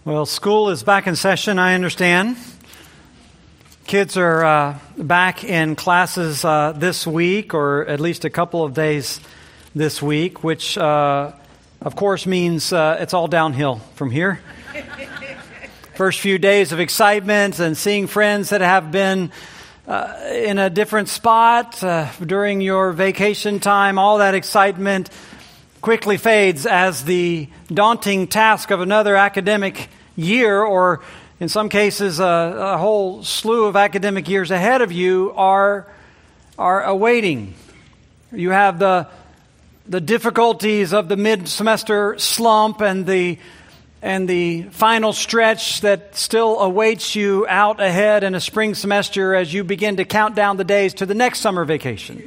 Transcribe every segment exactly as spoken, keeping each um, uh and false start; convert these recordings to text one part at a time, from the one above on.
Well, school is back in session, I understand. Kids are uh, back in classes uh, this week, or at least a couple of days this week, which, uh, of course, means uh, it's all downhill from here. First few days of excitement and seeing friends that have been uh, in a different spot uh, during your vacation time, all that excitement quickly fades as the daunting task of another academic year, or in some cases a, a whole slew of academic years ahead of you, are are awaiting. You have the the difficulties of the mid-semester slump and the and the final stretch that still awaits you out ahead in a spring semester as you begin to count down the days to the next summer vacation.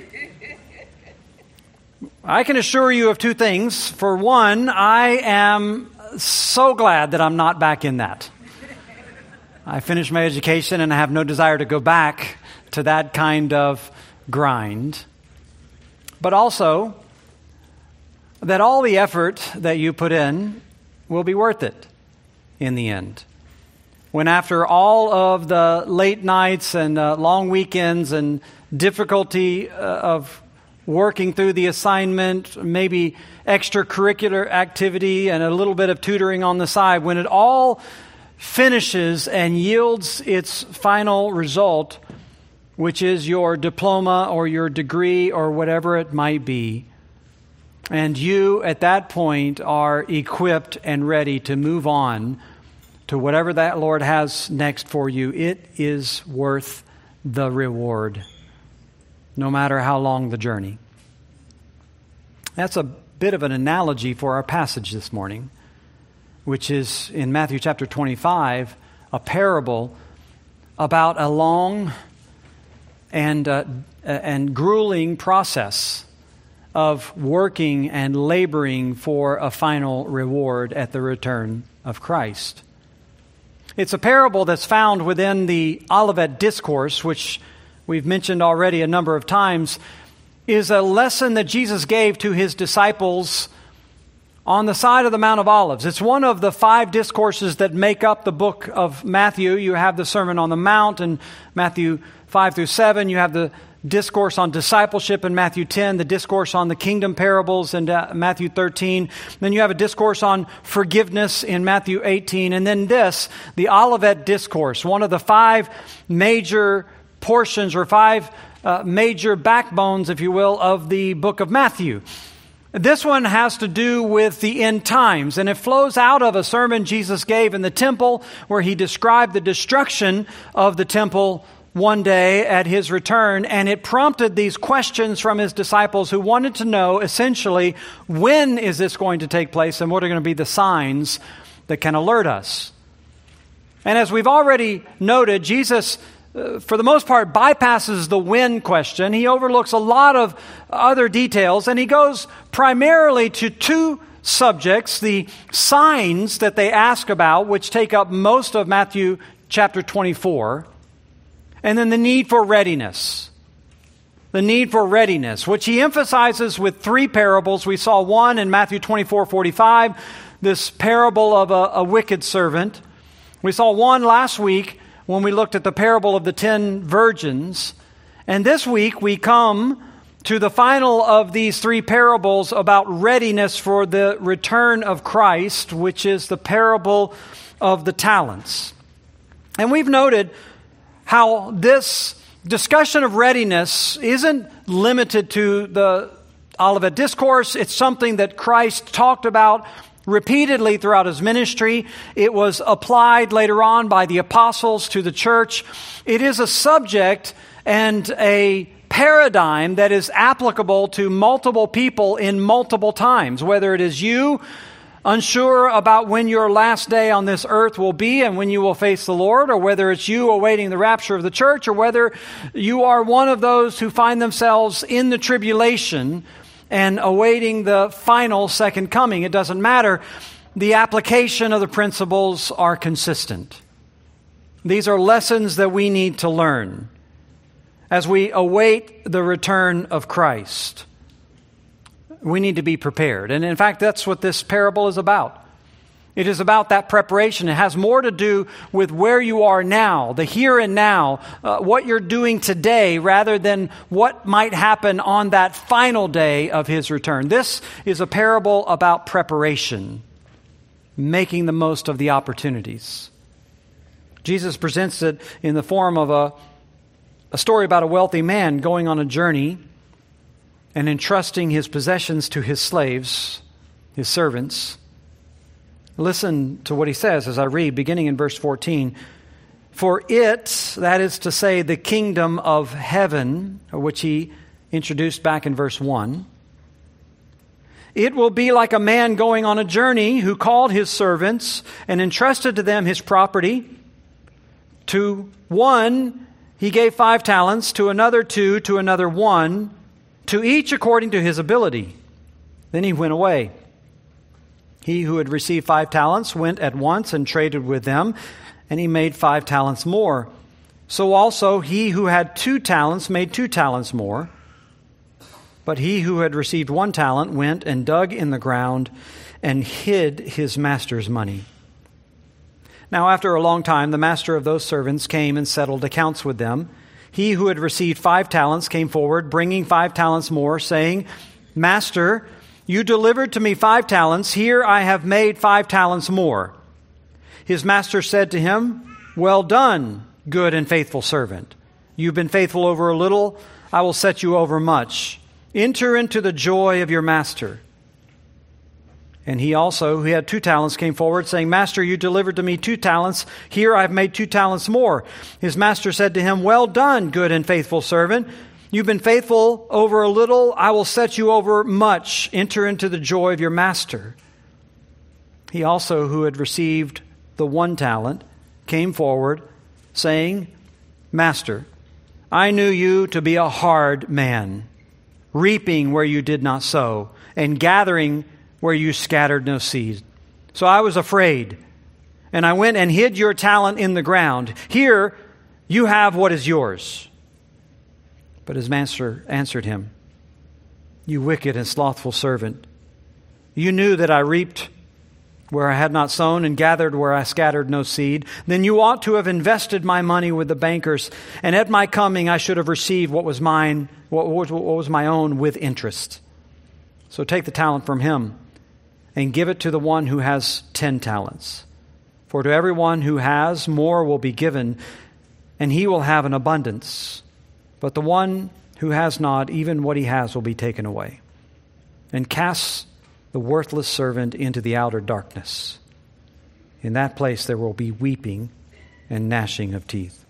I can assure you of two things. For one, I am so glad that I'm not back in that. I finished my education and I have no desire to go back to that kind of grind. But also, that all the effort that you put in will be worth it in the end. When after all of the late nights and uh, long weekends and difficulty uh, of working through the assignment, maybe extracurricular activity and a little bit of tutoring on the side, when it all finishes and yields its final result, which is your diploma or your degree or whatever it might be, and you at that point are equipped and ready to move on to whatever that Lord has next for you, it is worth the reward, no matter how long the journey. That's a bit of an analogy for our passage this morning, which is in Matthew chapter twenty-five, a parable about a long and uh, and grueling process of working and laboring for a final reward at the return of Christ. It's a parable that's found within the Olivet Discourse, which we've mentioned already a number of times, is a lesson that Jesus gave to his disciples on the side of the Mount of Olives. It's one of the five discourses that make up the book of Matthew. You have the Sermon on the Mount in Matthew five through seven. You have the discourse on discipleship in Matthew ten, the discourse on the kingdom parables in Matthew thirteen. Then you have a discourse on forgiveness in Matthew eighteen. And then this, the Olivet Discourse, one of the five major portions or five uh, major backbones, if you will, of the book of Matthew. This one has to do with the end times, and it flows out of a sermon Jesus gave in the temple where he described the destruction of the temple one day at his return, and it prompted these questions from his disciples who wanted to know, essentially, when is this going to take place and what are going to be the signs that can alert us? And as we've already noted, Jesus, uh, for the most part, bypasses the when question. He overlooks a lot of other details, and he goes primarily to two subjects, the signs that they ask about, which take up most of Matthew chapter twenty-four, and then the need for readiness. The need for readiness, which he emphasizes with three parables. We saw one in Matthew twenty-four forty-five, this parable of a, a wicked servant. We saw one last week when we looked at the parable of the ten virgins. And this week we come to the final of these three parables about readiness for the return of Christ, which is the parable of the talents. And we've noted how this discussion of readiness isn't limited to the Olivet Discourse. It's something that Christ talked about repeatedly throughout his ministry. It was applied later on by the apostles to the church. It is a subject and a paradigm that is applicable to multiple people in multiple times, whether it is you unsure about when your last day on this earth will be and when you will face the Lord, or whether it's you awaiting the rapture of the church, or whether you are one of those who find themselves in the tribulation and awaiting the final second coming. It doesn't matter. The application of the principles are consistent. These are lessons that we need to learn as we await the return of Christ. We need to be prepared. And in fact, that's what this parable is about. It is about that preparation. It has more to do with where you are now, the here and now, uh, what you're doing today, rather than what might happen on that final day of his return. This is a parable about preparation, making the most of the opportunities. Jesus presents it in the form of a, a story about a wealthy man going on a journey and entrusting his possessions to his slaves, his servants. Listen to what he says as I read, beginning in verse fourteen. For it, that is to say, the kingdom of heaven, which he introduced back in verse one, it will be like a man going on a journey who called his servants and entrusted to them his property. To one, he gave five talents, to another two, to another one, to each according to his ability. Then he went away. He who had received five talents went at once and traded with them, and he made five talents more. So also he who had two talents made two talents more. But he who had received one talent went and dug in the ground and hid his master's money. Now after a long time, the master of those servants came and settled accounts with them. He who had received five talents came forward, bringing five talents more, saying, Master, you delivered to me five talents. Here I have made five talents more. His master said to him, Well done, good and faithful servant. You've been faithful over a little. I will set you over much. Enter into the joy of your master. And he also, who had two talents, came forward, saying, Master, you delivered to me two talents. Here I have made two talents more. His master said to him, Well done, good and faithful servant. You've been faithful over a little. I will set you over much. Enter into the joy of your master. He also, who had received the one talent, came forward, saying, Master, I knew you to be a hard man, reaping where you did not sow, and gathering where you scattered no seed. So I was afraid, and I went and hid your talent in the ground. Here you have what is yours. But his master answered him, You wicked and slothful servant, you knew that I reaped where I had not sown and gathered where I scattered no seed. Then you ought to have invested my money with the bankers, and at my coming I should have received what was mine, what was, what was my own with interest. So take the talent from him and give it to the one who has ten talents. For to everyone who has, more will be given, and he will have an abundance. But the one who has not, even what he has will be taken away. And cast the worthless servant into the outer darkness. In that place there will be weeping and gnashing of teeth.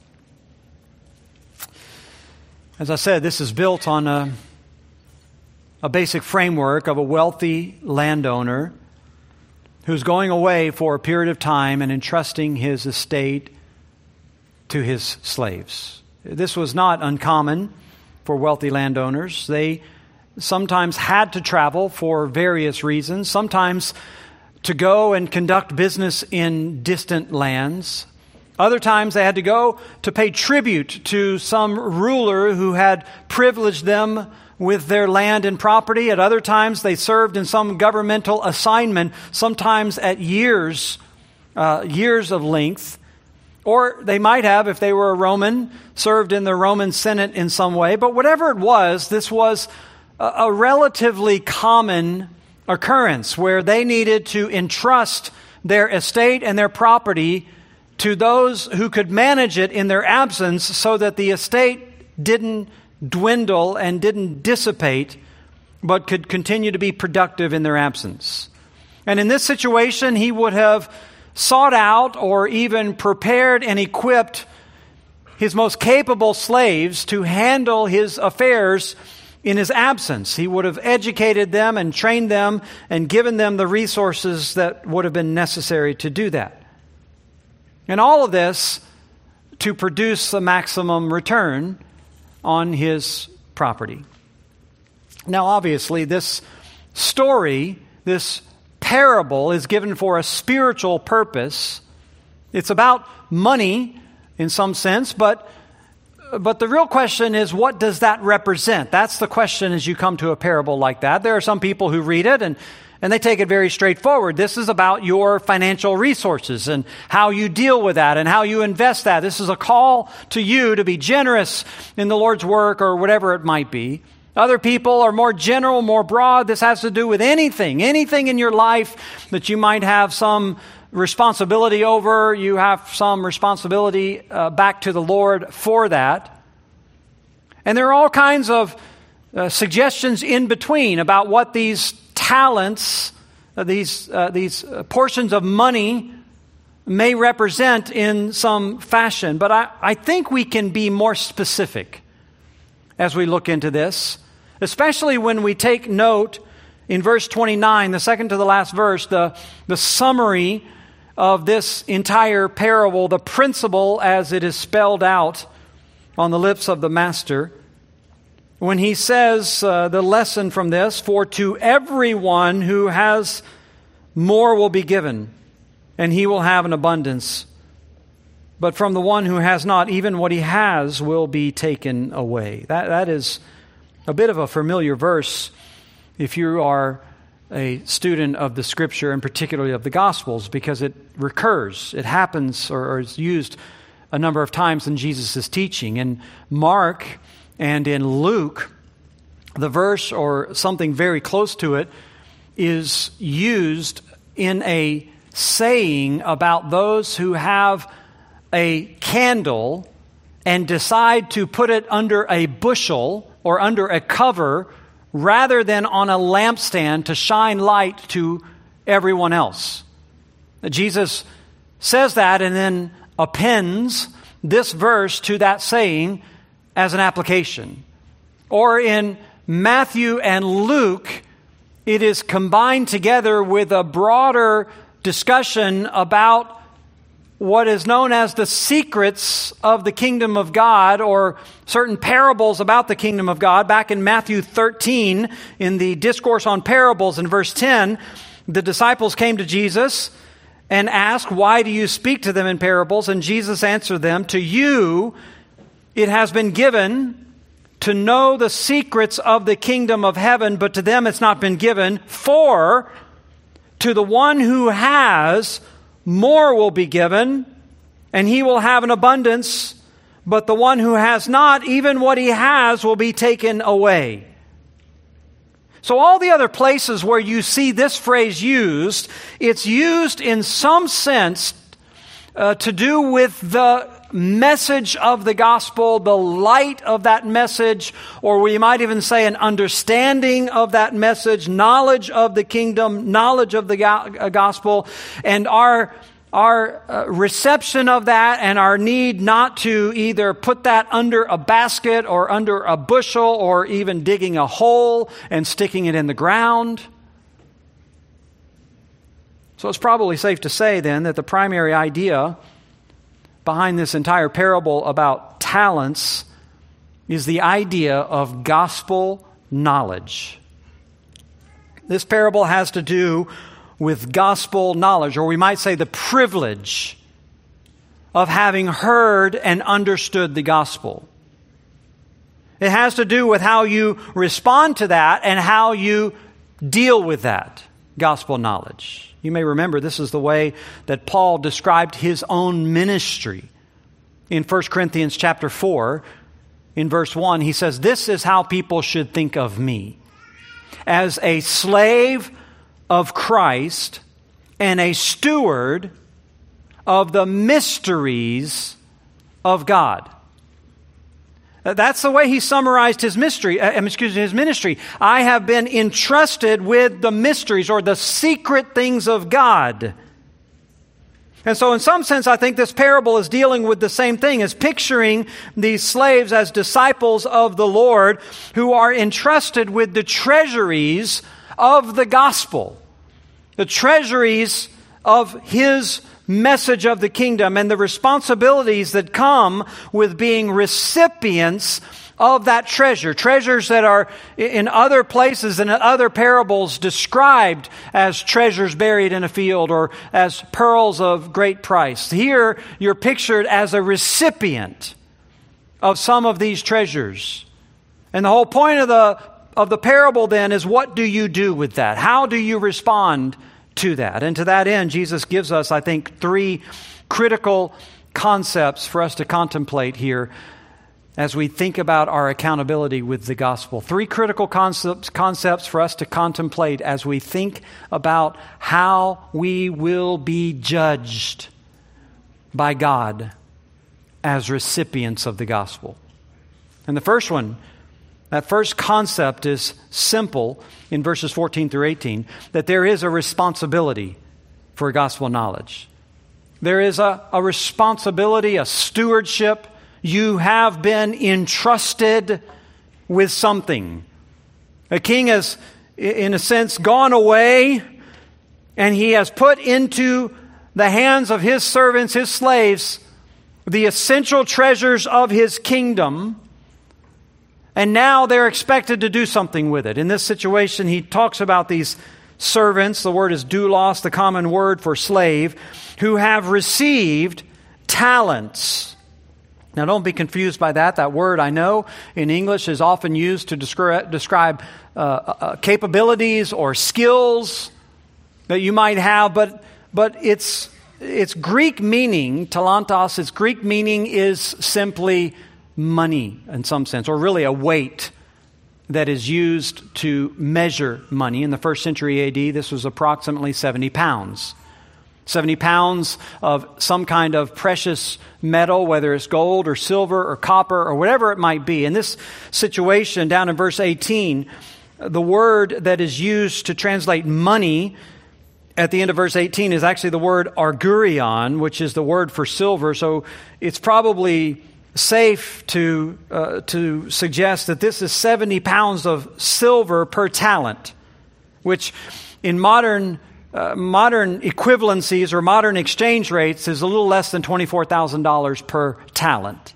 As I said, this is built on a, a basic framework of a wealthy landowner who's going away for a period of time and entrusting his estate to his slaves. This was not uncommon for wealthy landowners. They sometimes had to travel for various reasons, sometimes to go and conduct business in distant lands. Other times they had to go to pay tribute to some ruler who had privileged them with their land and property. At other times they served in some governmental assignment, sometimes at years, uh, years of length. Or they might have, if they were a Roman, served in the Roman Senate in some way. But whatever it was, this was a, a relatively common occurrence where they needed to entrust their estate and their property to those who could manage it in their absence so that the estate didn't dwindle and didn't dissipate, but could continue to be productive in their absence. And in this situation, he would have sought out or even prepared and equipped his most capable slaves to handle his affairs in his absence. He would have educated them and trained them and given them the resources that would have been necessary to do that. And all of this to produce the maximum return on his property. Now, obviously, this story, this parable is given for a spiritual purpose. It's about money in some sense, but but the real question is, what does that represent? That's the question as you come to a parable like that. There are some people who read it and, and they take it very straightforward. This is about your financial resources and how you deal with that and how you invest that. This is a call to you to be generous in the Lord's work or whatever it might be. Other people are more general, more broad. This has to do with anything, anything in your life that you might have some responsibility over. You have some responsibility uh, back to the Lord for that. And there are all kinds of uh, suggestions in between about what these talents, uh, these, uh, these portions of money may represent in some fashion. But I, I think we can be more specific as we look into this, especially when we take note in verse twenty-nine, the second to the last verse, the, the summary of this entire parable, the principle as it is spelled out on the lips of the master. When he says uh, the lesson from this, for to everyone who has more will be given, and he will have an abundance. But from the one who has not, even what he has will be taken away. That That is a bit of a familiar verse if you are a student of the Scripture, and particularly of the Gospels, because it recurs. It happens or, or is used a number of times in Jesus' teaching. In Mark and in Luke, the verse or something very close to it is used in a saying about those who have a candle and decide to put it under a bushel or under a cover rather than on a lampstand to shine light to everyone else. Jesus says that and then appends this verse to that saying as an application. Or in Matthew and Luke, it is combined together with a broader discussion about what is known as the secrets of the kingdom of God, or certain parables about the kingdom of God. Back in Matthew thirteen, in the Discourse on Parables, in verse ten, the disciples came to Jesus and asked, why do you speak to them in parables? And Jesus answered them, to you it has been given to know the secrets of the kingdom of heaven, but to them it's not been given. For to the one who has, more will be given, and he will have an abundance. But the one who has not, even what he has will be taken away. So all the other places where you see this phrase used, it's used in some sense uh, to do with the message of the gospel, the light of that message, or we might even say an understanding of that message, knowledge of the kingdom, knowledge of the go- gospel, and our Our uh, reception of that and our need not to either put that under a basket or under a bushel or even digging a hole and sticking it in the ground. So it's probably safe to say then that the primary idea behind this entire parable about talents is the idea of gospel knowledge. This parable has to do with gospel knowledge, or we might say the privilege of having heard and understood the gospel. It has to do with how you respond to that and how you deal with that gospel knowledge. You may remember this is the way that Paul described his own ministry. In First Corinthians chapter four, in verse one, he says, this is how people should think of me. As a slave of Christ and a steward of the mysteries of God. That's the way he summarized his mystery, uh, excuse me, his ministry. I have been entrusted with the mysteries or the secret things of God. And so in some sense, I think this parable is dealing with the same thing, as picturing these slaves as disciples of the Lord who are entrusted with the treasuries of the gospel, the treasuries of His message of the kingdom, and the responsibilities that come with being recipients of that treasure. Treasures that are in other places and in other parables described as treasures buried in a field or as pearls of great price. Here, you're pictured as a recipient of some of these treasures. And the whole point of the of the parable then is, what do you do with that? How do you respond to that? And to that end, Jesus gives us, I think, three critical concepts for us to contemplate here as we think about our accountability with the gospel. Three critical concepts, concepts for us to contemplate as we think about how we will be judged by God as recipients of the gospel. And the first one, that first concept is simple in verses fourteen through eighteen, that there is a responsibility for gospel knowledge. There is a, a responsibility, a stewardship. You have been entrusted with something. A king has, in a sense, gone away, and he has put into the hands of his servants, his slaves, the essential treasures of his kingdom. And now they're expected to do something with it. In this situation, he talks about these servants, the word is doulos, the common word for slave, who have received talents. Now, don't be confused by that. That word, I know, in English is often used to describe, describe uh, uh, capabilities or skills that you might have, but but its its Greek meaning, talantos, its Greek meaning is simply money in some sense, or really a weight that is used to measure money. In the first century A D, this was approximately seventy pounds. seventy pounds of some kind of precious metal, whether it's gold or silver or copper or whatever it might be. In this situation, down in verse eighteen, the word that is used to translate money at the end of verse eighteen is actually the word argurion, which is the word for silver. So it's probably safe to uh, to suggest that this is seventy pounds of silver per talent, which in modern Uh, modern equivalencies or modern exchange rates is a little less than twenty-four thousand dollars per talent.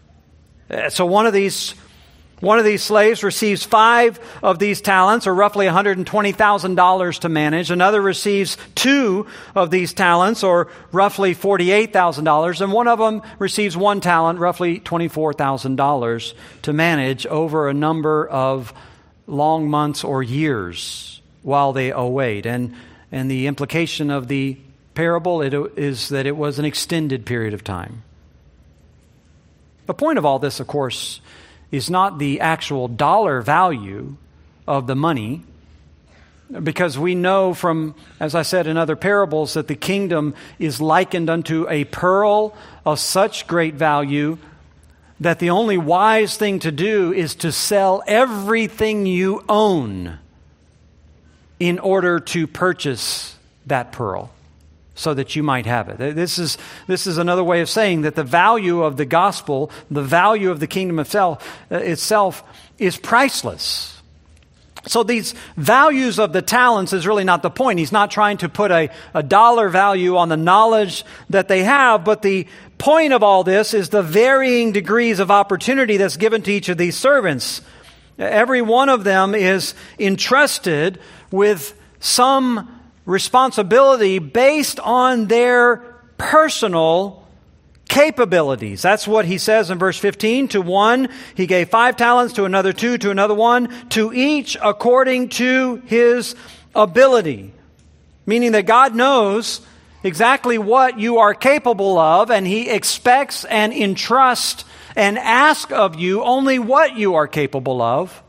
Uh, so one of these one of these slaves receives five of these talents, or roughly one hundred twenty thousand dollars to manage. Another receives two of these talents, or roughly forty-eight thousand dollars. And one of them receives one talent, roughly twenty-four thousand dollars to manage over a number of long months or years while they await. And And the implication of the parable it, is that it was an extended period of time. The point of all this, of course, is not the actual dollar value of the money, because we know from, as I said in other parables, that the kingdom is likened unto a pearl of such great value that the only wise thing to do is to sell everything you own in order to purchase that pearl so that you might have it. This is this is another way of saying that the value of the gospel, the value of the kingdom itself, uh, itself is priceless. So these values of the talents is really not the point. He's not trying to put a, a dollar value on the knowledge that they have, but the point of all this is the varying degrees of opportunity that's given to each of these servants. Every one of them is entrusted with some responsibility based on their personal capabilities. That's what he says in verse fifteen. To one, he gave five talents, to another two, to another one, to each according to his ability. Meaning that God knows exactly what you are capable of, and he expects and entrusts and asks of you only what you are capable of.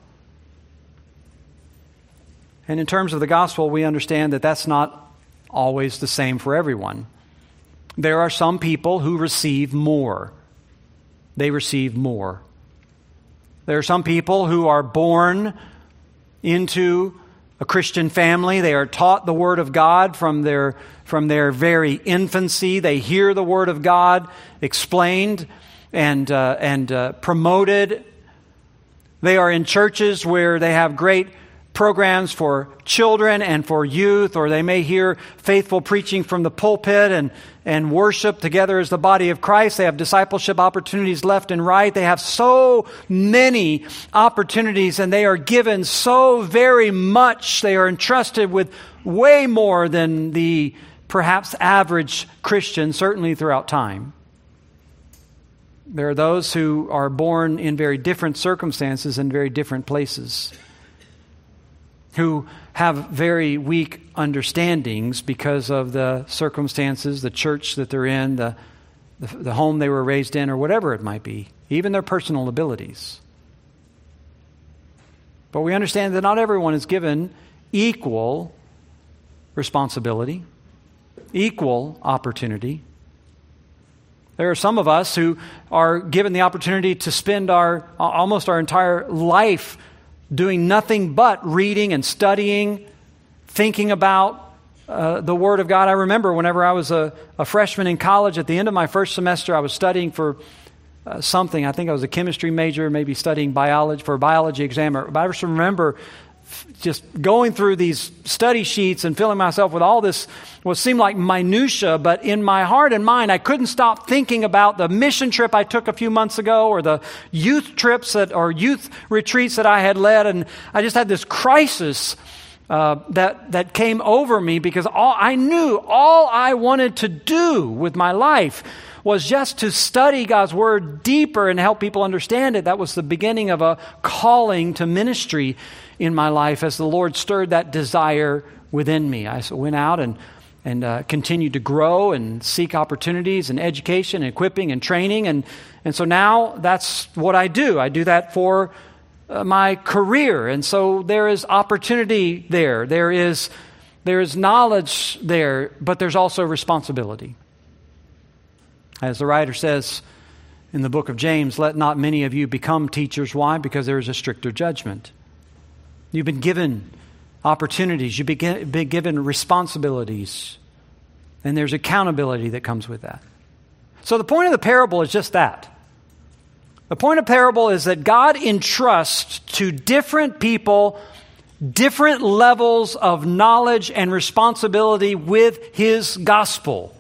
And in terms of the gospel, we understand that that's not always the same for everyone. There are some people who receive more. They receive more. There are some people who are born into a Christian family. They are taught the Word of God from their, from their very infancy. They hear the Word of God explained and, uh, and uh, promoted. They are in churches where they have great programs for children and for youth, or they may hear faithful preaching from the pulpit and, and worship together as the body of Christ. They have discipleship opportunities left and right. They have so many opportunities, and they are given so very much. They are entrusted with way more than the perhaps average Christian, certainly throughout time. There are those who are born in very different circumstances and very different places, who have very weak understandings because of the circumstances, the church that they're in, the, the, the home they were raised in, or whatever it might be, even their personal abilities. But we understand that not everyone is given equal responsibility, equal opportunity. There are some of us who are given the opportunity to spend our almost our entire life doing nothing but reading and studying, thinking about uh, the Word of God. I remember whenever I was a, a freshman in college, at the end of my first semester, I was studying for uh, something. I think I was a chemistry major, maybe studying biology for a biology exam. But I just remember just going through these study sheets and filling myself with all this, what seemed like minutia, but in my heart and mind, I couldn't stop thinking about the mission trip I took a few months ago, or the youth trips that, or youth retreats that I had led, and I just had this crisis uh, that that came over me because all I knew, all I wanted to do with my life was just to study God's Word deeper and help people understand it. That was the beginning of a calling to ministry in my life as the Lord stirred that desire within me. I went out and and uh, continued to grow and seek opportunities and education and equipping and training. And, and so now that's what I do. I do that for uh, my career. And so there is opportunity there. There is, there is knowledge there, but there's also responsibility. As the writer says in the book of James, let not many of you become teachers. Why? Because there is a stricter judgment. You've been given opportunities. You've been given responsibilities. And there's accountability that comes with that. So the point of the parable is just that. The point of parable is that God entrusts to different people different levels of knowledge and responsibility with His gospel.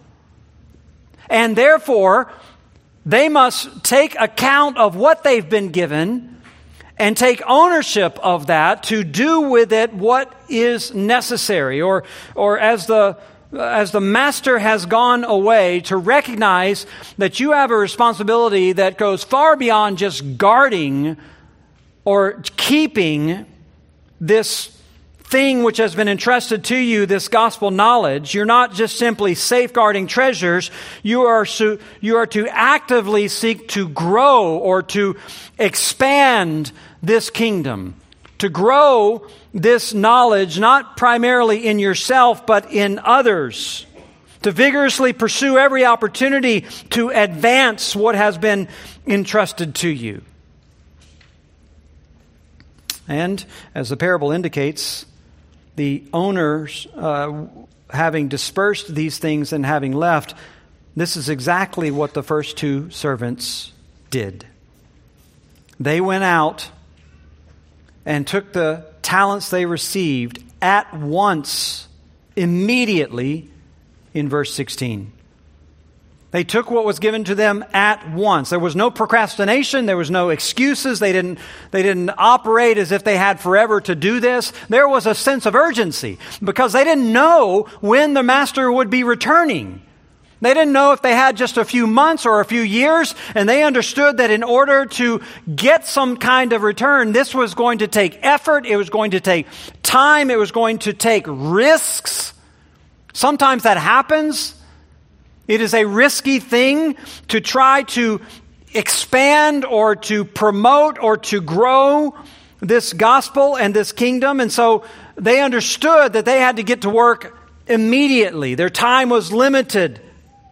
And therefore, they must take account of what they've been given and take ownership of that to do with it what is necessary. Or, or as the as the master has gone away, to recognize that you have a responsibility that goes far beyond just guarding or keeping this thing which has been entrusted to you, this gospel knowledge. You're not just simply safeguarding treasures. You are so, you are to actively seek to grow or to expand this kingdom, to grow this knowledge, not primarily in yourself, but in others, to vigorously pursue every opportunity to advance what has been entrusted to you. And as the parable indicates, the owners, uh, having dispersed these things and having left, this is exactly what the first two servants did. They went out and took the talents they received at once, immediately, in verse sixteen. They took what was given to them at once. There was no procrastination. There was no excuses. They didn't, they didn't operate as if they had forever to do this. There was a sense of urgency because they didn't know when the master would be returning. They didn't know if they had just a few months or a few years, and they understood that in order to get some kind of return, this was going to take effort, it was going to take time, it was going to take risks. Sometimes that happens. It is a risky thing to try to expand or to promote or to grow this gospel and this kingdom. And so they understood that they had to get to work immediately. Their time was limited.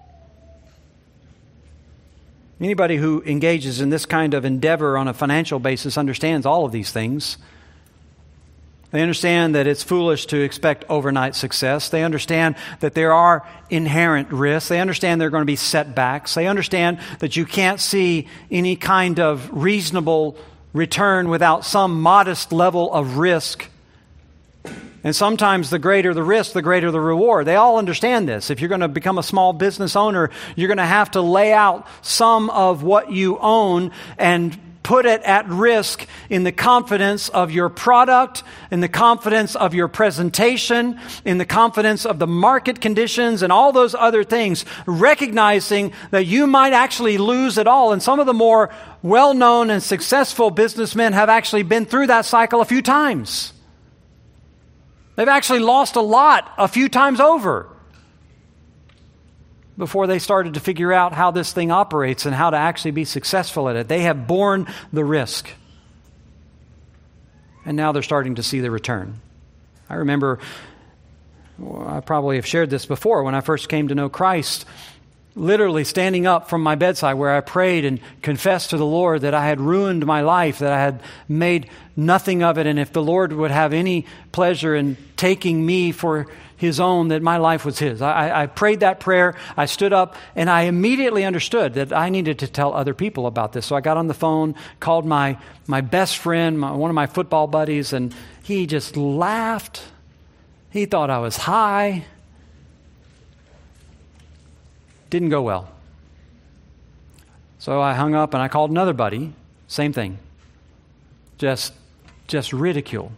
Anybody who engages in this kind of endeavor on a financial basis understands all of these things. They understand that it's foolish to expect overnight success. They understand that there are inherent risks. They understand there are going to be setbacks. They understand that you can't see any kind of reasonable return without some modest level of risk. And sometimes the greater the risk, the greater the reward. They all understand this. If you're going to become a small business owner, you're going to have to lay out some of what you own and put it at risk in the confidence of your product, in the confidence of your presentation, in the confidence of the market conditions and all those other things, recognizing that you might actually lose it all. And some of the more well-known and successful businessmen have actually been through that cycle a few times. They've actually lost a lot a few times over before they started to figure out how this thing operates and how to actually be successful at it. They have borne the risk. And now they're starting to see the return. I remember, well, I probably have shared this before, when I first came to know Christ, literally standing up from my bedside where I prayed and confessed to the Lord that I had ruined my life, that I had made nothing of it, and if the Lord would have any pleasure in taking me for His own, that my life was His. I, I prayed that prayer, I stood up, and I immediately understood that I needed to tell other people about this. So I got on the phone, called my, my best friend, my, one of my football buddies, and he just laughed. He thought I was high. Didn't go well. So I hung up and I called another buddy. Same thing. Just, just ridicule.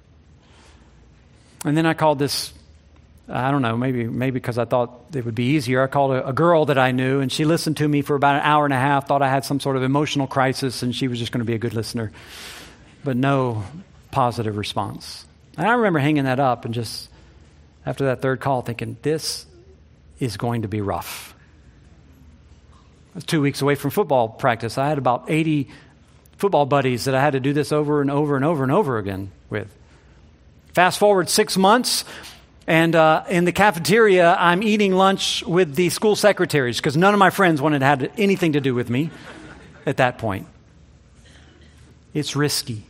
And then I called this, I don't know, maybe maybe because I thought it would be easier. I called a, a girl that I knew, and she listened to me for about an hour and a half, thought I had some sort of emotional crisis, and she was just going to be a good listener. But no positive response. And I remember hanging that up and just, after that third call, thinking, this is going to be rough. I was two weeks away from football practice. I had about eighty football buddies that I had to do this over and over and over and over again with. Fast forward six months, and uh, in the cafeteria, I'm eating lunch with the school secretaries because none of my friends wanted to have anything to do with me at that point. It's risky.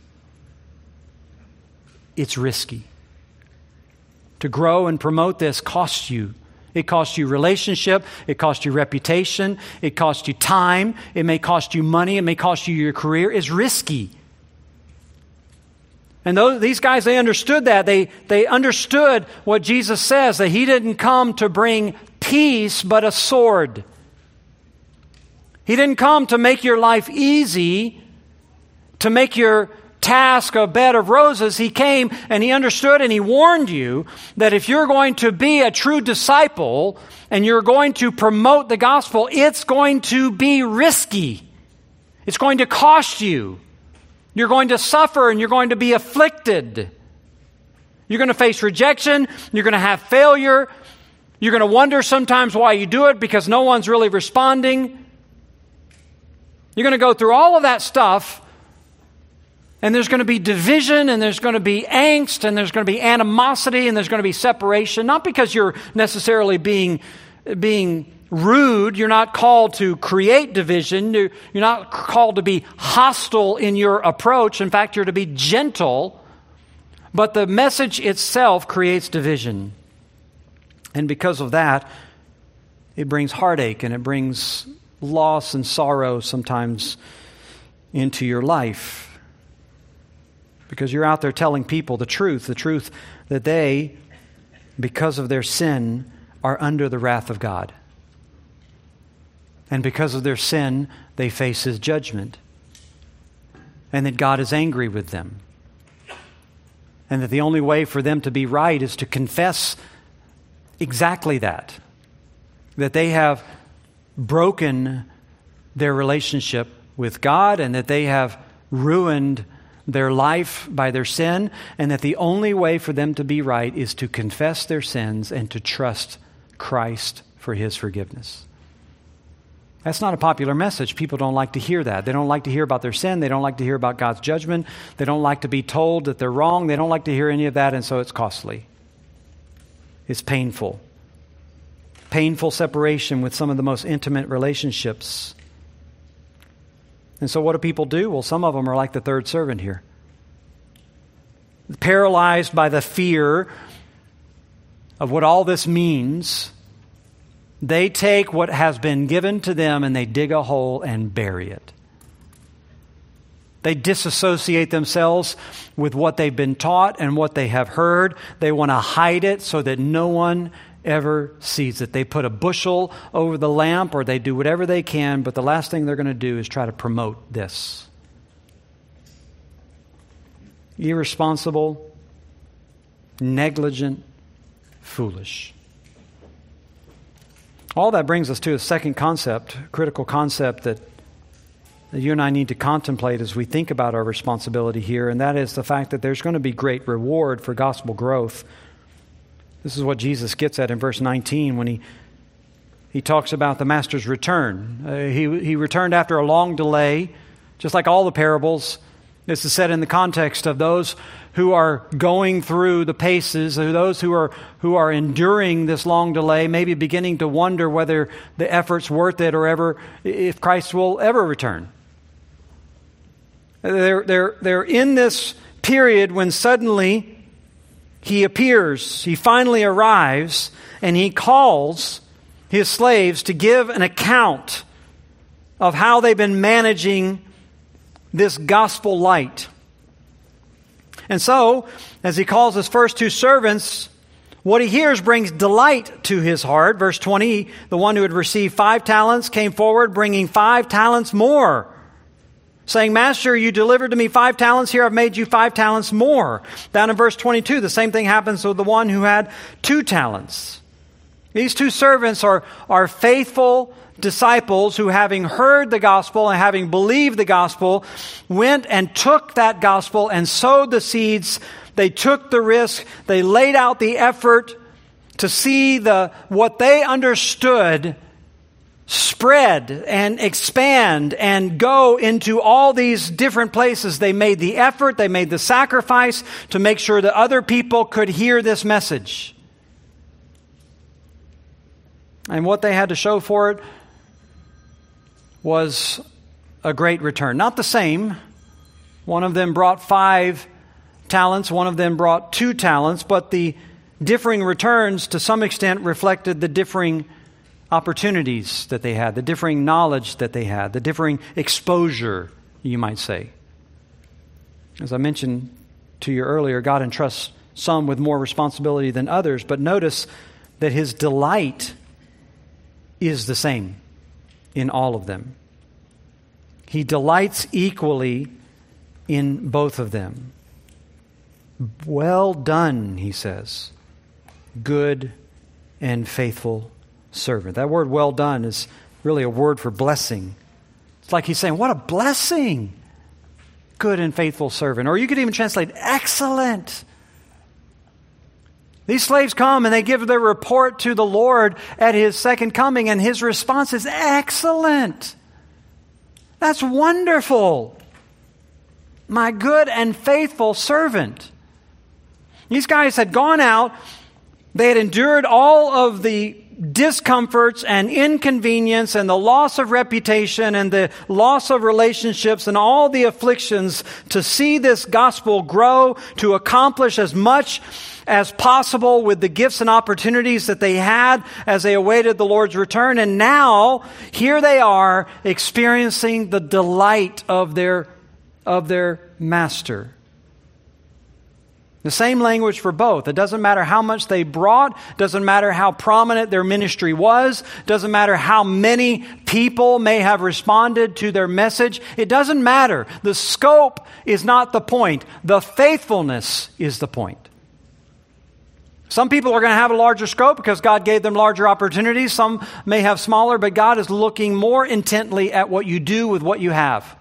It's risky. To grow and promote this costs you. It costs you relationship. It costs you reputation. It costs you time. It may cost you money. It may cost you your career. It's risky. And those, these guys, they understood that. They, they understood what Jesus says, that He didn't come to bring peace, but a sword. He didn't come to make your life easy, to make your task a bed of roses. He came and He understood and He warned you that if you're going to be a true disciple and you're going to promote the gospel, it's going to be risky. It's going to cost you. You're going to suffer and you're going to be afflicted. You're going to face rejection. You're going to have failure. You're going to wonder sometimes why you do it because no one's really responding. You're going to go through all of that stuff. And there's going to be division, and there's going to be angst, and there's going to be animosity, and there's going to be separation. Not because you're necessarily being, being rude. You're not called to create division. You're, you're not called to be hostile in your approach. In fact, you're to be gentle. But the message itself creates division. And because of that, it brings heartache, and it brings loss and sorrow sometimes into your life. Because you're out there telling people the truth, the truth that they, because of their sin, are under the wrath of God. And because of their sin, they face His judgment. And that God is angry with them. And that the only way for them to be right is to confess exactly that. That they have broken their relationship with God, and that they have ruined their life by their sin, and that the only way for them to be right is to confess their sins and to trust Christ for His forgiveness. That's not a popular message. People don't like to hear that. They don't like to hear about their sin. They don't like to hear about God's judgment. They don't like to be told that they're wrong. They don't like to hear any of that, and so it's costly. It's painful. Painful separation with some of the most intimate relationships. And so what do people do? Well, some of them are like the third servant here. Paralyzed by the fear of what all this means, they take what has been given to them and they dig a hole and bury it. They disassociate themselves with what they've been taught and what they have heard. They want to hide it so that no one ever sees it. They put a bushel over the lamp, or they do whatever they can, but the last thing they're going to do is try to promote this. irresponsible, negligent, foolish. All that brings us to a second concept, critical concept that that you and I need to contemplate as we think about our responsibility here, and that is the fact that there's going to be great reward for gospel growth. This is what Jesus gets at in verse nineteen when he he talks about the master's return. Uh, he, he returned after a long delay, just like all the parables. This is said in the context of those who are going through the paces, those who are who are enduring this long delay, maybe beginning to wonder whether the effort's worth it or ever if Christ will ever return. They're, they're, they're in this period when suddenly he appears, he finally arrives, and he calls his slaves to give an account of how they've been managing this gospel light. And so, as he calls his first two servants, what he hears brings delight to his heart. Verse twenty, the one who had received five talents came forward bringing five talents more, saying, Master, you delivered to me five talents. Here I've made you five talents more. Down in verse twenty-two, the same thing happens with the one who had two talents. These two servants are, are faithful disciples who, having heard the gospel and having believed the gospel, went and took that gospel and sowed the seeds. They took the risk. They laid out the effort to see the what they understood spread and expand and go into all these different places. They made the effort, they made the sacrifice to make sure that other people could hear this message. And what they had to show for it was a great return. Not the same. One of them brought five talents, one of them brought two talents, but the differing returns to some extent reflected the differing opportunities that they had, the differing knowledge that they had, the differing exposure, you might say. As I mentioned to you earlier, God entrusts some with more responsibility than others, but notice that his delight is the same in all of them. He delights equally in both of them. Well done, he says, good and faithful servant. That word well done is really a word for blessing. It's like he's saying, what a blessing, good and faithful servant. Or you could even translate, excellent. These slaves come and they give their report to the Lord at his second coming, and his response is excellent. That's wonderful. My good and faithful servant. These guys had gone out. They had endured all of the discomforts and inconvenience and the loss of reputation and the loss of relationships and all the afflictions to see this gospel grow, to accomplish as much as possible with the gifts and opportunities that they had as they awaited the Lord's return. And now, here they are experiencing the delight of their, of their master. The same language for both. It doesn't matter how much they brought, doesn't matter how prominent their ministry was, doesn't matter how many people may have responded to their message. It doesn't matter. The scope is not the point. The faithfulness is the point. Some people are going to have a larger scope because God gave them larger opportunities. Some may have smaller, but God is looking more intently at what you do with what you have.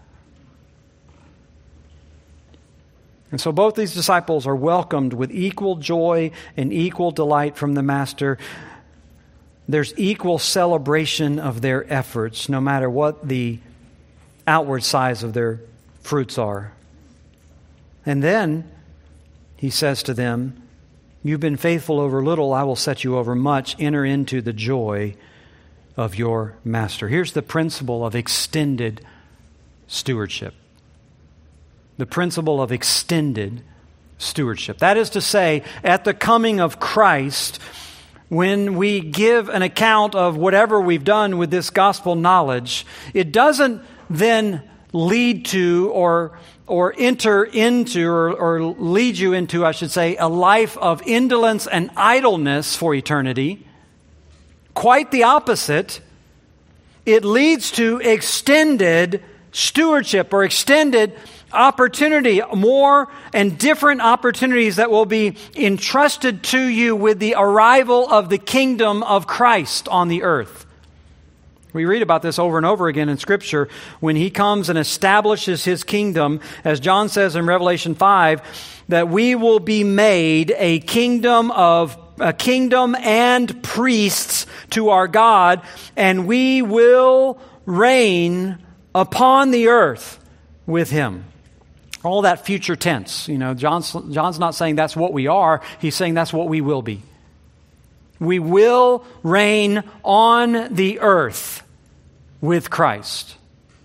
And so both these disciples are welcomed with equal joy and equal delight from the Master. There's equal celebration of their efforts, no matter what the outward size of their fruits are. And then he says to them, you've been faithful over little, I will set you over much. Enter into the joy of your master. Here's the principle of extended stewardship. The principle of extended stewardship. That is to say, at the coming of Christ, when we give an account of whatever we've done with this gospel knowledge, it doesn't then lead to or or enter into or, or lead you into, I should say, a life of indolence and idleness for eternity. Quite the opposite. It leads to extended stewardship or extended opportunity, more and different opportunities that will be entrusted to you with the arrival of the kingdom of Christ on the earth. We read about this over and over again in Scripture. When He comes and establishes His kingdom, as John says in Revelation five, that we will be made a kingdom of a kingdom and priests to our God, and we will reign upon the earth with Him. All that future tense. You know, John's, John's not saying that's what we are. He's saying that's what we will be. We will reign on the earth with Christ.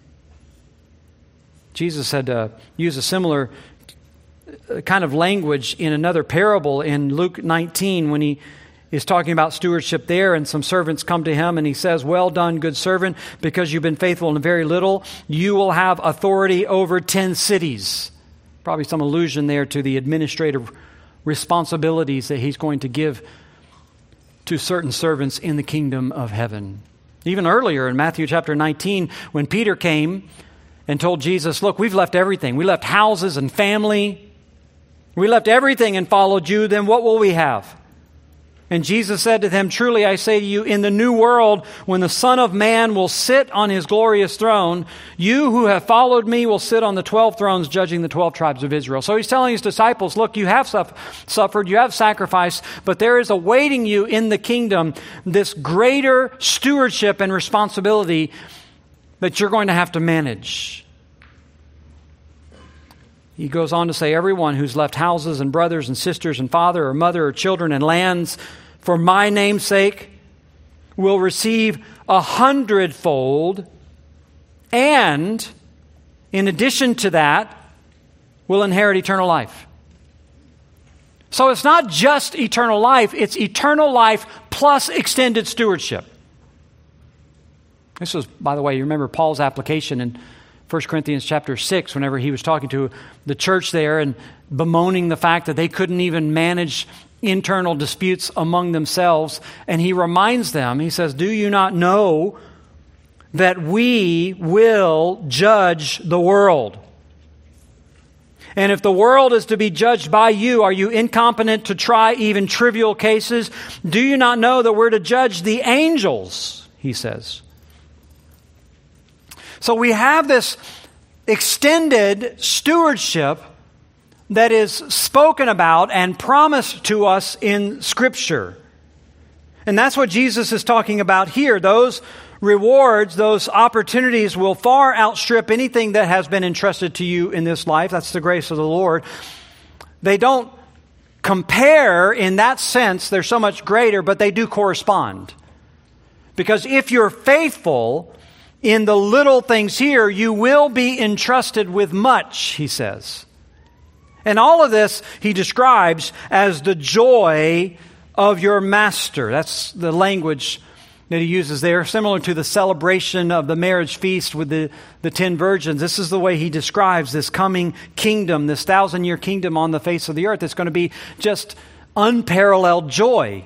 Jesus had uh, used a similar kind of language in another parable in Luke nineteen when He is talking about stewardship there, and some servants come to Him and He says, "Well done, good servant, because you've been faithful in very little, you will have authority over ten cities." Probably some allusion there to the administrative responsibilities that He's going to give to certain servants in the kingdom of heaven. Even earlier in Matthew chapter nineteen, when Peter came and told Jesus, "Look, we've left everything. We left houses and family. We left everything and followed you. Then what will we have?" And Jesus said to them, "Truly I say to you, in the new world, when the Son of Man will sit on His glorious throne, you who have followed me will sit on the twelve thrones judging the twelve tribes of Israel." So He's telling His disciples, look, you have suffered, you have sacrificed, but there is awaiting you in the kingdom this greater stewardship and responsibility that you're going to have to manage. He goes on to say, "Everyone who's left houses and brothers and sisters and father or mother or children and lands for my name's sake will receive a hundredfold, and in addition to that, will inherit eternal life." So it's not just eternal life, it's eternal life plus extended stewardship. This was, by the way, you remember Paul's application in First Corinthians chapter six, whenever he was talking to the church there and bemoaning the fact that they couldn't even manage internal disputes among themselves. And he reminds them, he says, "Do you not know that we will judge the world? And if the world is to be judged by you, are you incompetent to try even trivial cases? Do you not know that we're to judge the angels?" he says. So we have this extended stewardship that is spoken about and promised to us in Scripture. And that's what Jesus is talking about here. Those rewards, those opportunities will far outstrip anything that has been entrusted to you in this life. That's the grace of the Lord. They don't compare in that sense. They're so much greater, but they do correspond. Because if you're faithful in the little things here, you will be entrusted with much, he says. And all of this he describes as the joy of your master. That's the language that he uses there, similar to the celebration of the marriage feast with the, the ten virgins. This is the way he describes this coming kingdom, this thousand-year kingdom on the face of the earth. It's going to be just unparalleled joy,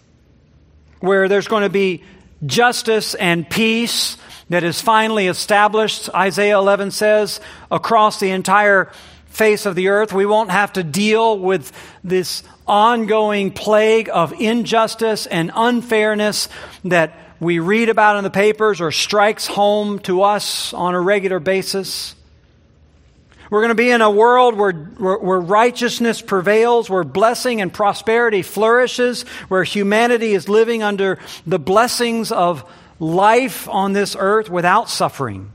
where there's going to be justice and peace that is finally established, Isaiah eleven says, across the entire face of the earth. We won't have to deal with this ongoing plague of injustice and unfairness that we read about in the papers or strikes home to us on a regular basis. We're going to be in a world where, where, where righteousness prevails, where blessing and prosperity flourishes, where humanity is living under the blessings of life on this earth without suffering.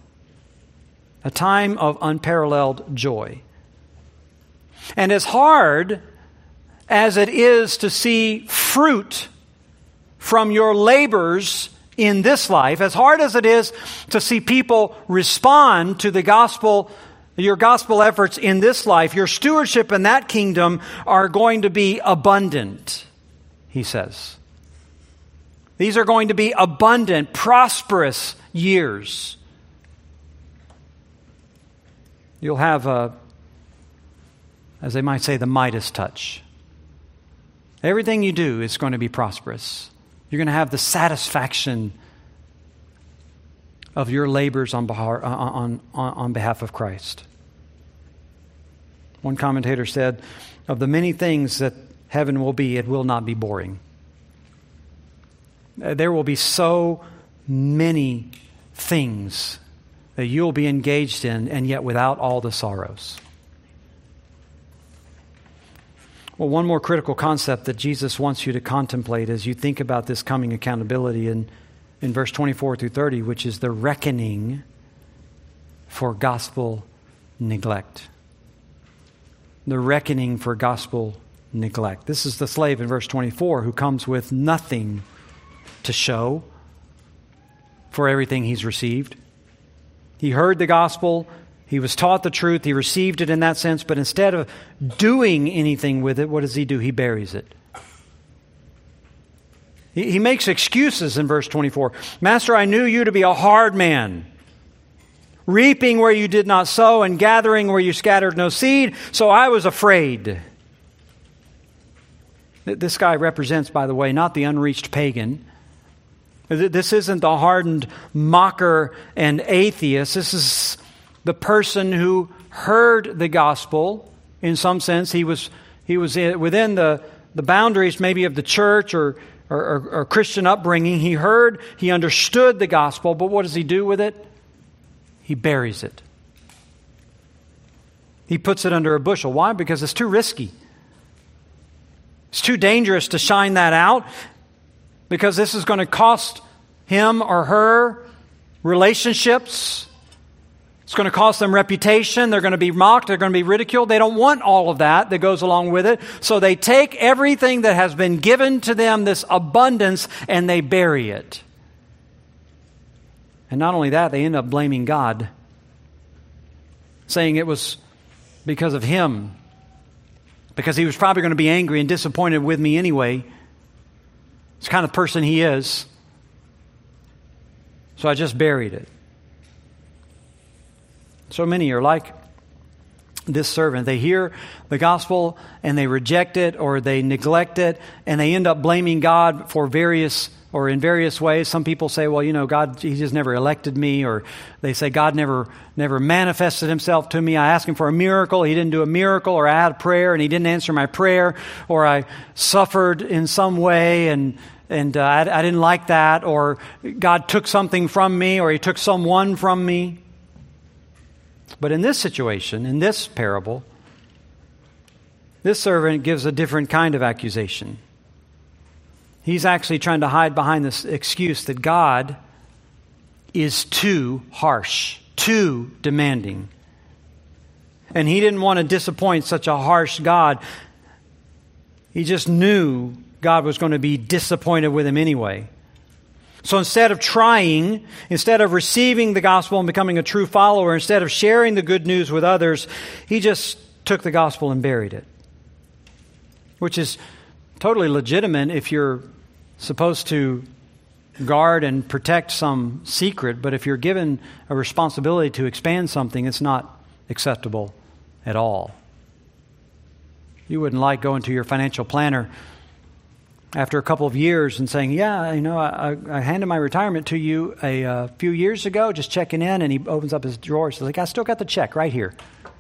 A time of unparalleled joy. And as hard as it is to see fruit from your labors in this life, as hard as it is to see people respond to the gospel, your gospel efforts in this life, your stewardship in that kingdom are going to be abundant, he says. These are going to be abundant, prosperous years. You'll have, a, as they might say, the Midas touch. Everything you do is going to be prosperous. You're going to have the satisfaction of your labors on behalf, on, on, on behalf of Christ. One commentator said, of the many things that heaven will be, it will not be boring. There will be so many things that you'll be engaged in, and yet without all the sorrows. Well, one more critical concept that Jesus wants you to contemplate as you think about this coming accountability in, in verse twenty-four through thirty, which is the reckoning for gospel neglect. The reckoning for gospel neglect. This is the slave in verse twenty-four who comes with nothing to show for everything he's received. He heard the gospel, he was taught the truth, he received it in that sense, but instead of doing anything with it, what does he do? He buries it. He, he makes excuses in verse twenty-four. Master, I knew you to be a hard man, reaping where you did not sow and gathering where you scattered no seed, so I was afraid. This guy represents, by the way, not the unreached pagan. This isn't the hardened mocker and atheist. This is the person who heard the gospel. In some sense, he was he was within the, the boundaries maybe of the church or, or, or Christian upbringing. He heard, he understood the gospel, but what does he do with it? He buries it. He puts it under a bushel. Why? Because it's too risky. It's too dangerous to shine that out, because this is going to cost him or her relationships. It's going to cost them reputation. They're going to be mocked. They're going to be ridiculed. They don't want all of that that goes along with it. So they take everything that has been given to them, this abundance, and they bury it. And not only that, they end up blaming God, saying it was because of him, because he was probably going to be angry and disappointed with me anyway. It's the kind of person he is. So I just buried it. So many are like this servant. They hear the gospel and they reject it or they neglect it, and they end up blaming God for various or in various ways. Some people say, well, you know, God, he just never elected me. Or they say, God never never manifested himself to me. I asked him for a miracle. He didn't do a miracle. Or I had a prayer and he didn't answer my prayer. Or I suffered in some way and and uh, I, I didn't like that. Or God took something from me, or he took someone from me. But in this situation, in this parable, this servant gives a different kind of accusation. He's actually trying to hide behind this excuse that God is too harsh, too demanding. And he didn't want to disappoint such a harsh God. He just knew God was going to be disappointed with him anyway. So instead of trying, instead of receiving the gospel and becoming a true follower, instead of sharing the good news with others, he just took the gospel and buried it. Which is totally legitimate if you're supposed to guard and protect some secret, but if you're given a responsibility to expand something, it's not acceptable at all. You wouldn't like going to your financial planner after a couple of years and saying, yeah, you know, I, I handed my retirement to you a uh, few years ago, just checking in, and he opens up his drawer and says, like, I still got the check right here.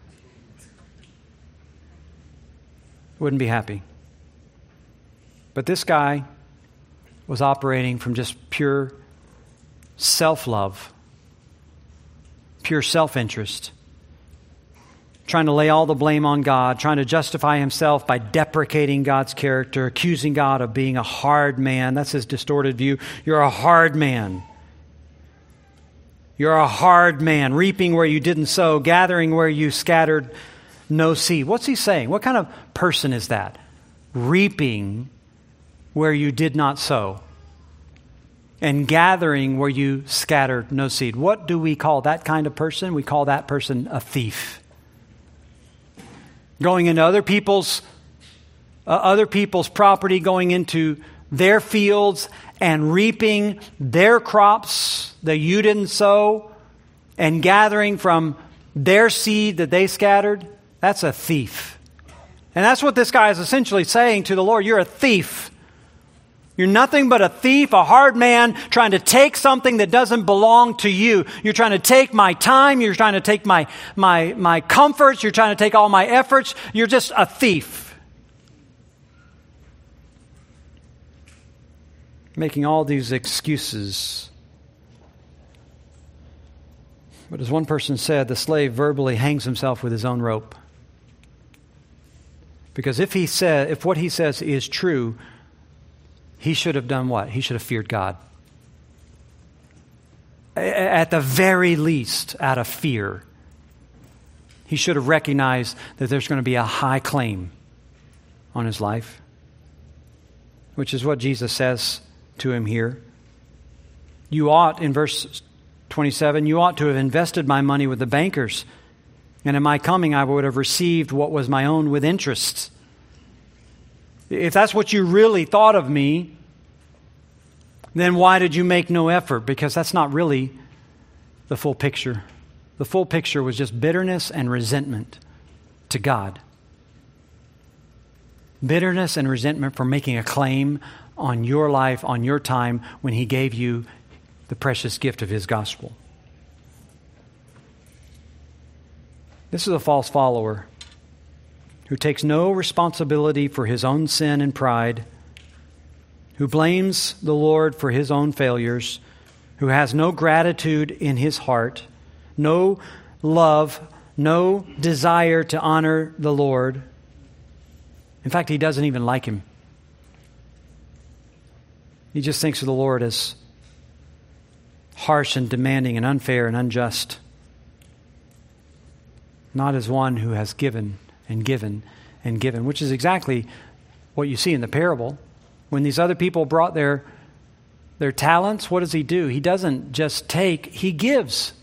Wouldn't be happy. But this guy was operating from just pure self-love, pure self-interest, trying to lay all the blame on God, trying to justify himself by deprecating God's character, accusing God of being a hard man. That's his distorted view. You're a hard man. You're a hard man, reaping where you didn't sow, gathering where you scattered no seed. What's he saying? What kind of person is that? Reaping where you did not sow, and gathering where you scattered no seed. What do we call that kind of person? We call that person a thief. Going into other people's uh, other people's property, going into their fields and reaping their crops that you didn't sow, and gathering from their seed that they scattered. That's a thief. And that's what this guy is essentially saying to the Lord. You're a thief. You're nothing but a thief, a hard man, trying to take something that doesn't belong to you. You're trying to take my time. You're trying to take my, my, my comforts. You're trying to take all my efforts. You're just a thief. Making all these excuses. But as one person said, the slave verbally hangs himself with his own rope. Because if he said, if what he says is true, he should have done what? He should have feared God. At the very least, out of fear, he should have recognized that there's going to be a high claim on his life, which is what Jesus says to him here. You ought, in verse twenty-seven, you ought to have invested my money with the bankers, and in my coming I would have received what was my own with interest. If that's what you really thought of me, then why did you make no effort? Because that's not really the full picture. The full picture was just bitterness and resentment to God. Bitterness and resentment for making a claim on your life, on your time, when He gave you the precious gift of His gospel. This is a false follower who takes no responsibility for his own sin and pride, who blames the Lord for his own failures, who has no gratitude in his heart, no love, no desire to honor the Lord. In fact, he doesn't even like Him. He just thinks of the Lord as harsh and demanding and unfair and unjust, not as one who has given and given and given, which is exactly what you see in the parable. When these other people brought their, their talents, what does He do? He doesn't just take, He gives.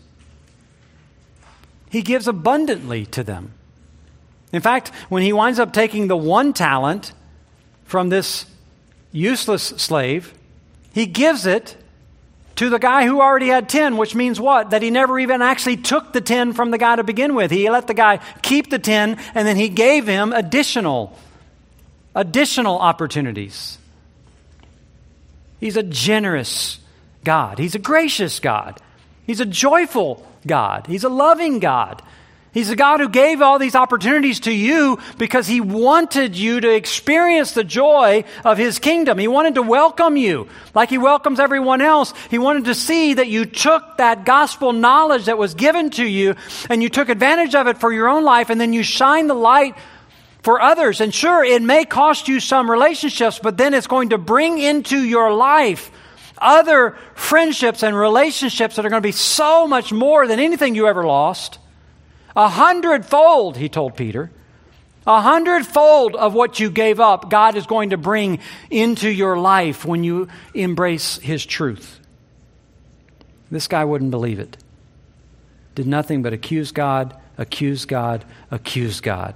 He gives abundantly to them. In fact, when He winds up taking the one talent from this useless slave, He gives it to the guy who already had ten, which means what? That he never even actually took the ten from the guy to begin with. He let the guy keep the ten, and then He gave him additional, additional opportunities. He's a generous God. He's a gracious God. He's a joyful God. He's a loving God. He's a God who gave all these opportunities to you because He wanted you to experience the joy of His kingdom. He wanted to welcome you like He welcomes everyone else. He wanted to see that you took that gospel knowledge that was given to you and you took advantage of it for your own life, and then you shine the light for others. And sure, it may cost you some relationships, but then it's going to bring into your life other friendships and relationships that are going to be so much more than anything you ever lost. A hundredfold, He told Peter. A hundredfold of what you gave up, God is going to bring into your life when you embrace His truth. This guy wouldn't believe it. Did nothing but accuse God, accuse God, accuse God.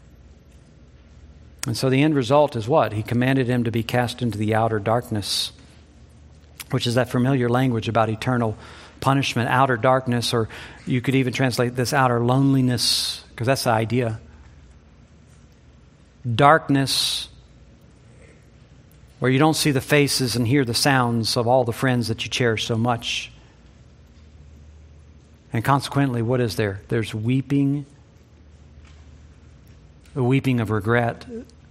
And so the end result is what? He commanded him to be cast into the outer darkness, which is that familiar language about eternal punishment, outer darkness, or you could even translate this outer loneliness, because that's the idea. Darkness, where you don't see the faces and hear the sounds of all the friends that you cherish so much. And consequently, what is there? There's weeping, the weeping of regret,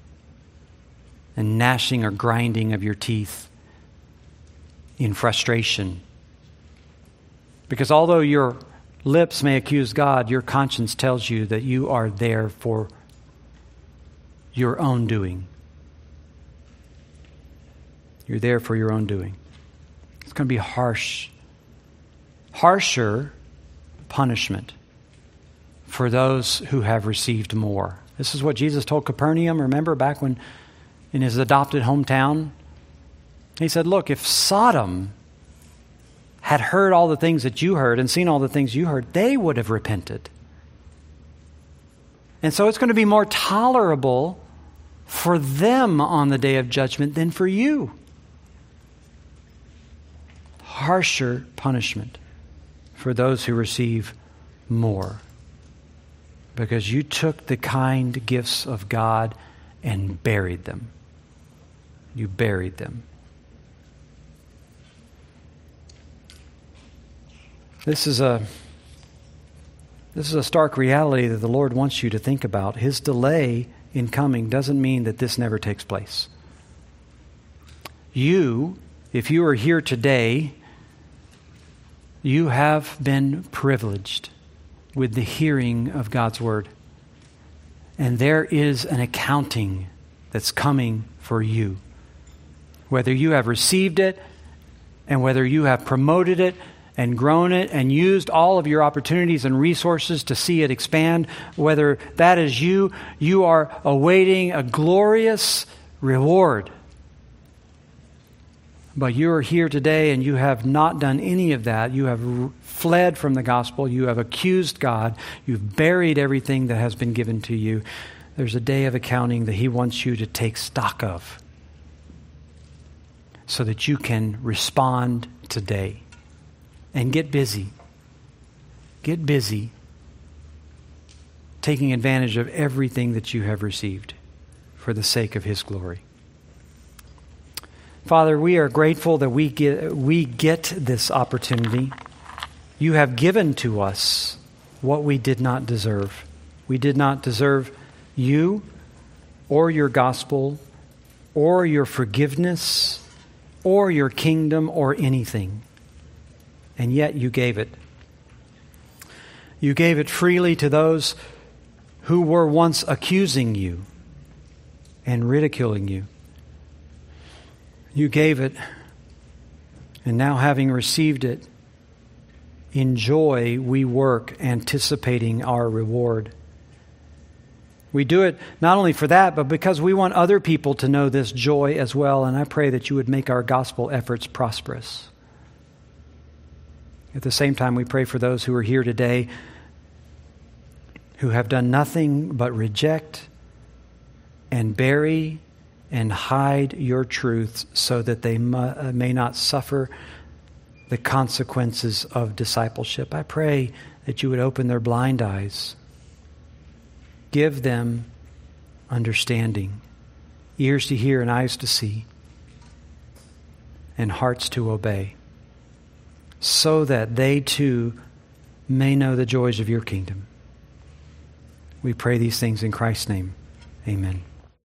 and gnashing or grinding of your teeth in frustration. Because although your lips may accuse God, your conscience tells you that you are there for your own doing. You're there for your own doing. It's going to be harsh, harsher punishment for those who have received more. This is what Jesus told Capernaum, remember, back when in his adopted hometown? He said, look, if Sodom had heard all the things that you heard and seen all the things you heard, they would have repented. And so it's going to be more tolerable for them on the day of judgment than for you. Harsher punishment for those who receive more. Because you took the kind gifts of God and buried them. You buried them. This is a this is a stark reality that the Lord wants you to think about. His delay in coming doesn't mean that this never takes place. You, if you are here today, you have been privileged with the hearing of God's word. And there is an accounting that's coming for you. Whether you have received it and whether you have promoted it and grown it and used all of your opportunities and resources to see it expand, whether that is you, you are awaiting a glorious reward. But you are here today and you have not done any of that. You have r- fled from the gospel. You have accused God. You've buried everything that has been given to you. There's a day of accounting that He wants you to take stock of so that you can respond today. And get busy. Get busy taking advantage of everything that you have received for the sake of His glory. Father, we are grateful that we get we get this opportunity. You have given to us what we did not deserve. We did not deserve you or your gospel or your forgiveness or your kingdom or anything. And yet you gave it. You gave it freely to those who were once accusing you and ridiculing you. You gave it, and now having received it, in joy we work, anticipating our reward. We do it not only for that, but because we want other people to know this joy as well, and I pray that you would make our gospel efforts prosperous. At the same time, we pray for those who are here today who have done nothing but reject and bury and hide your truths so that they may not suffer the consequences of discipleship. I pray that you would open their blind eyes. Give them understanding, ears to hear and eyes to see, and hearts to obey, so that they too may know the joys of your kingdom. We pray these things in Christ's name. Amen.